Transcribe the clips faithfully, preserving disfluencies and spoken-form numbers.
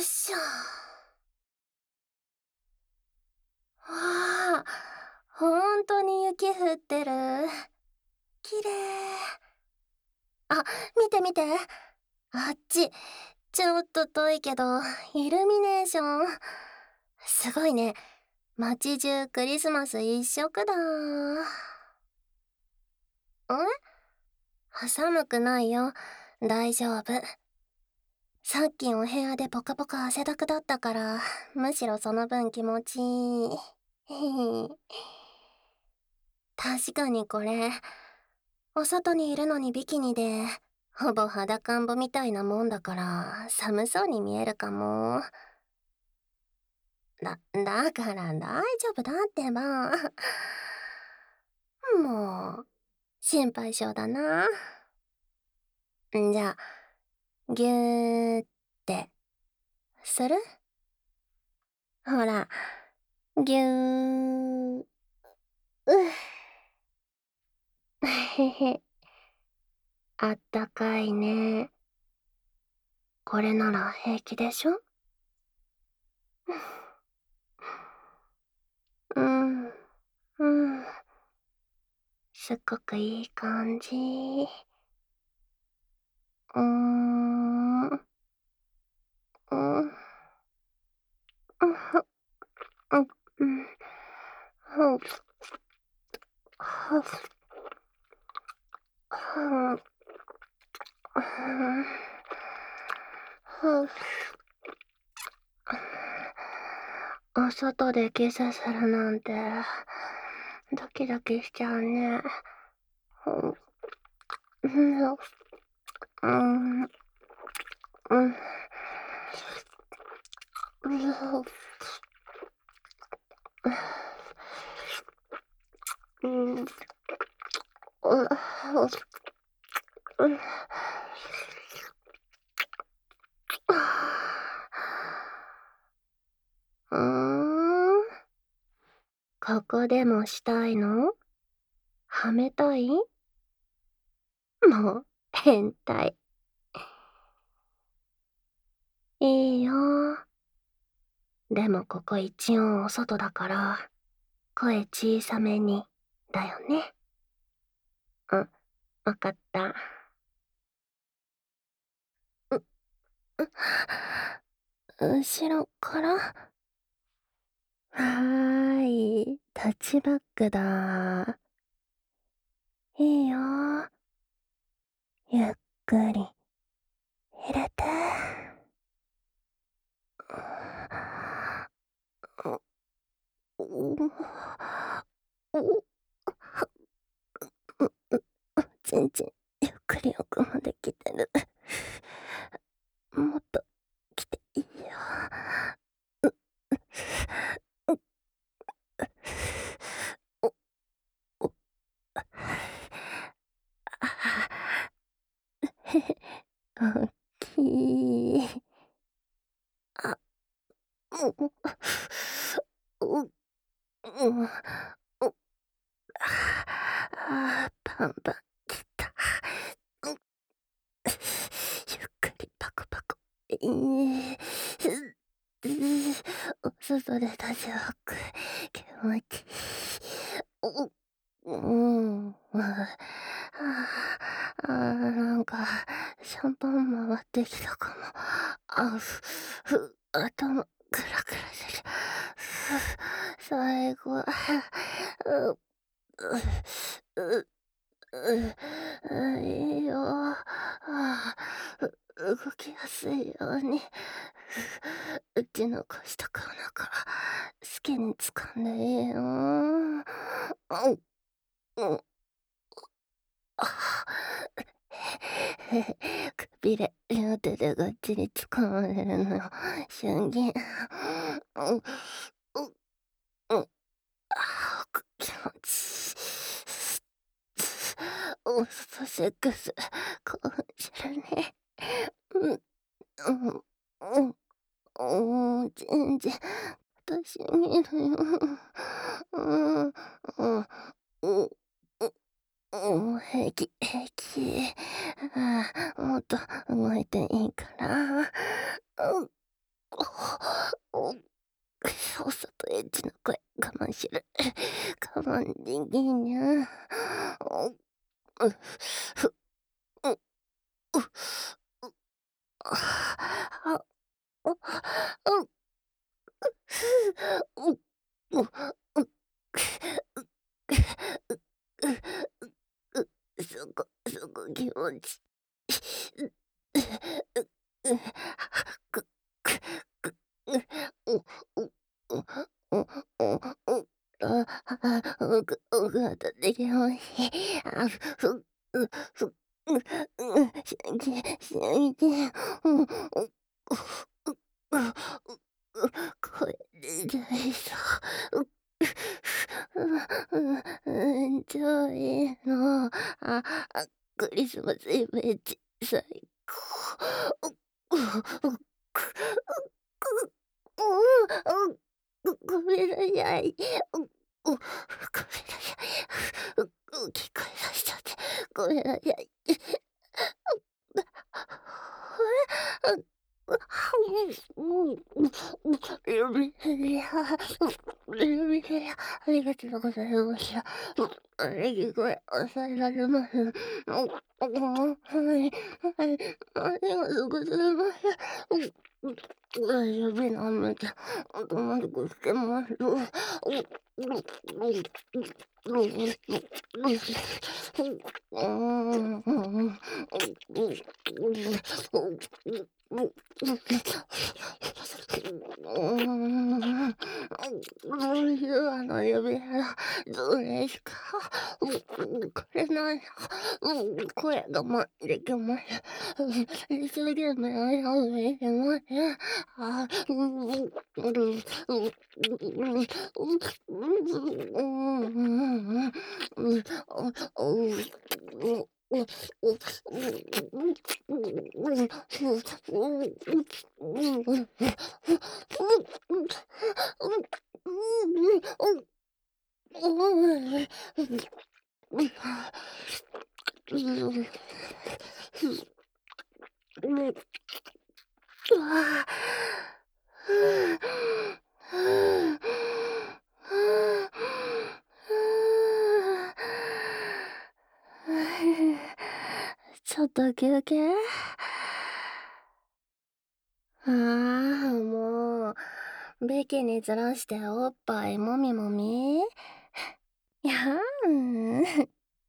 っしゃ。わあ、ほんとに雪降ってる。きれい。あ、見て見て。あっち、ちょっと遠いけど、イルミネーション。すごいね。街中クリスマス一色だ。ん？寒くないよ。大丈夫。さっきお部屋でポカポカ汗だくだったから、むしろその分気持ちいい。確かにこれ、お外にいるのにビキニで、ほぼ裸んぼみたいなもんだから、寒そうに見えるかも。だ、だから大丈夫だってば。もう、心配性だな。んじゃ、ぎゅーってする？ほら、ぎゅー。うっ。へへ。あったかいね。これなら平気でしょ？うん、うん。すっごくいい感じ。うーん。うん。うん、ふ、うん、うん。ふん。ふふ。ふん。ふん。ふふ。お外でキスするなんて、ドキドキしちゃうね。ふん。ふん。うん。うん。うふ。うん。うふ。うん。ふーん。ここでもしたいの？はめたい？もう、変態。いいよ。でもここ一応お外だから、声小さめに、だよね。うん、わかった。う、後ろから？はーい、タッチバックだ。いいよ。ゆっくり入れて。う、う、う、全然ゆっくり奥まで来てる。もっと来ていいよ。う、う、お、お、あ、へへ、おっきい。あ、う、う、う、う、う、ああ、パンパンきた。う、ゆっくりパクパク。いい。お外で立ち歩く。気持ちいい。う、うん。ああ、なんか、シャンパン回ってきたかも。あ、ふ、ふ、頭、クラクラする。ふ、最後、う、う、う、う、う、いいよ。ああ、う、動きやすいように。うちの腰とかお腹、好きに掴んでいいよ。うん、うん。あ、くびれ、両手でがっちり掴まれるのよ。瞬間。うん、うん、うん。あ、く気持ちいい。おそセックス、興奮するね。うん、うん、うん、うん、全然、私見るよ。うん、うん、うん、うん、平気、平気。ああ、もっと動いていいから。うん。 おさっさとエッチな声我慢しる。我慢できんにゃ。おう、ふ、う、う、あ、お、う、う、う、う、う、そこ、そこ気持ち。う、う、う、く、く、く、う、う、う、う、う、う、あ、あ、うぐ、うぐあたできまし。あ、ふ、う、ふ、う、う、しゃき、しゃいて、うん、う、う、う、う、う、これで大丈夫。う、う、うん、超いいの。あ、あ、クリスマスイブエッチ、最高。う、う、う、く、く、う、う、ごごめんなさい。う、う、ごめんなさい。う、う、聞こえ出しちゃって。ごめんなさい。う、う、うん、うん、ゆめや、ゆめや、ありがとうございました。う、あれ、これ、抑えられます。うん、うん、はい、はい、ありがとうございます。うん、うん、大丈夫なんだけど、おとなしくしてます。うん、うん、うん、うん、うん、うん、どういうあの指輪どうですか？うん、これなら、うん、これ我慢できます。うん、一生懸命我慢できます。あ、うん、うん、うん、うん、うん、うん、うん、うん、うん、ちょっと休憩？ああ、もう、ビキニずらしておっぱいもみもみ？いやん。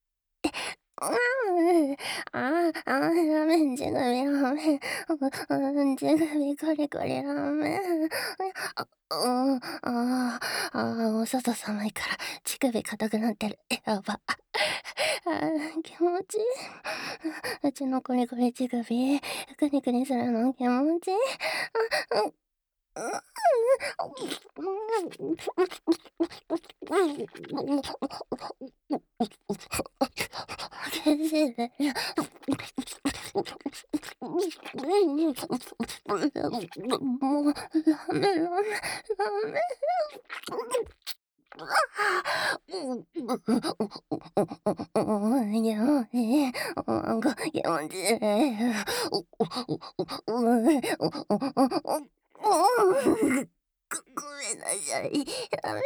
うん。ああ、ああ、ラメン、地組ラーメン。うん、地組コリコリラーメン。あ、うん、ああ、ああ、お外寒いから乳首硬くなってる。やば。ああ、気持ちいい。うちのコリコリ乳首、クニクニするの気持ちいい。うん、激しいね。もう、ダメダメダメ。うん、いや、え、なんか気持ちいい。ごごめんなさい。ダメなのに。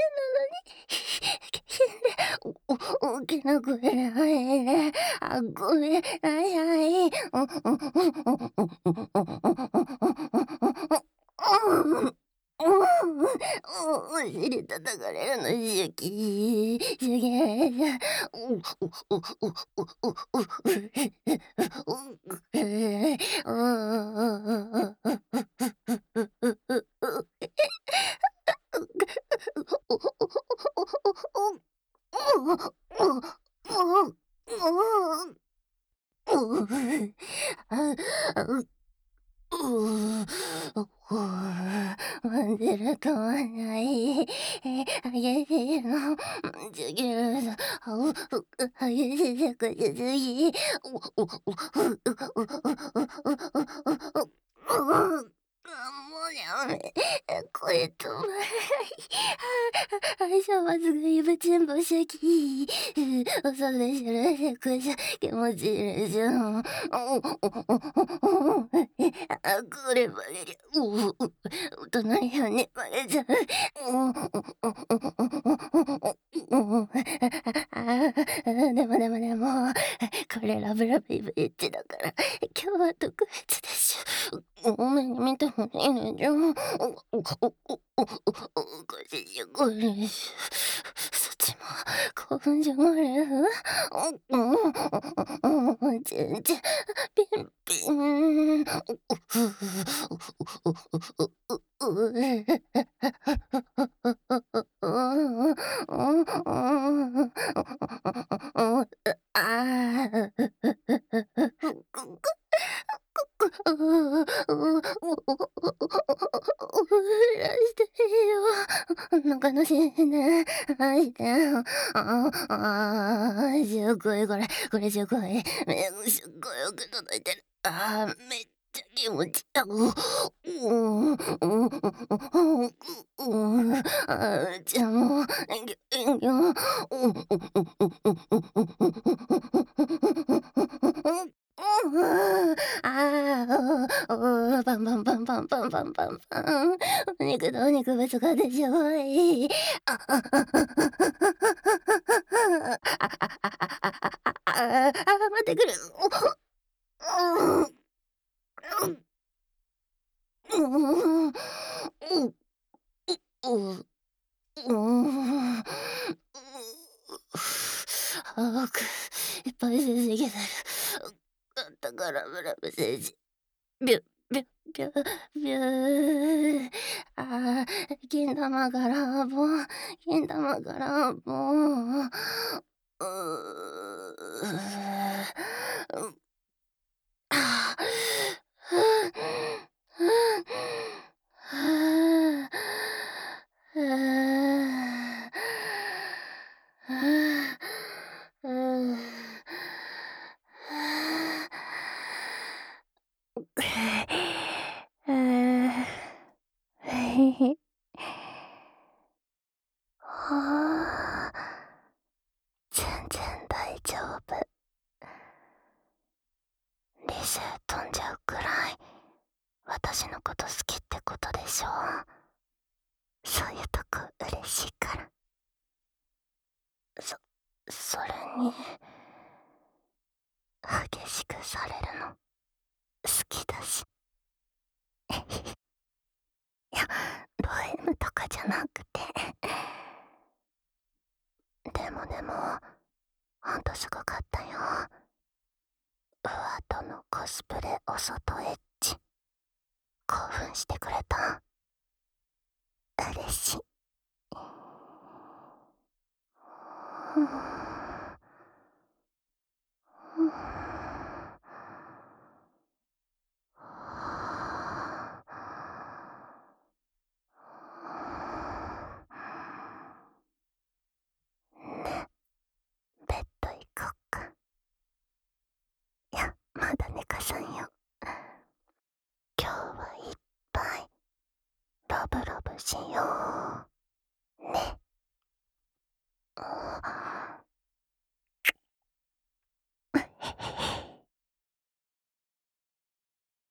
おお大きな声で入れ。あ、ごめんなさい。お尻叩かれるの好き。すげえ。うう、ほう、混ぜるとはない。え、激しいの。授業の、あう、激しいセクシすぎ。お、お、お、う、う、う、う、う、う、う、あ、もうやめ。これとは、相性抜群イブチンポシャキ。おそれしるセクシ気持ちいいでしょ。お、お、お、お、お、 あ、こればれりゃ、うう、う、隣はねばれじゃ、うん、うんうんうん、ああ、でもでもでも、これラブラブイブエッジだから、今日は特別でしょ。お目に見てもいいのじゃ。おおおおおおおかしいよ、これ。そっちも興奮じゃがれ。うんうんうん、全然、ピンピン。なんかのしいね。あいて。ああ、すごいこれ、これすごい。めすっごいよく届いてる。ああ、めっちゃ気持ちいい。うん、うん、うん、うん、うん、ああ、じゃあもう、ぎゅぎゅ、うん、うん、うん、うん、うん、ああ、おお、パンパンパンパンパンパンパンパン。お肉とお肉ぶつかってすごい。あ、あ、あ、あ、あ、あ、待ってくる。うん、うん、うん、うん、うん、うん、うん。あく、いっぱい先生てる。あったからブラブ先生。ビュビュビュビュー。ああ、けん玉がらぼん、けん玉がらぼん。うう。ああ。ふう。ふう。はあ。はあ。はあ。うん。はあ。ああ。へへ。はあ。全然大丈夫。理性飛んじゃうくらい、私のこと好きってことでしょ。そういうとこ嬉しいから。そ、それに、激しくされるの、好きだし。いや、ド M とかじゃなくて。でもでも、ほんとすごかったよ。ウアとのコスプレお外エッチ。興奮してくれた。嬉しい。ふぅ。ふぅ。ね、ベッド行こっか。いや、まだ寝かさんよ。今日はいっぱいラブラブしよう。ね。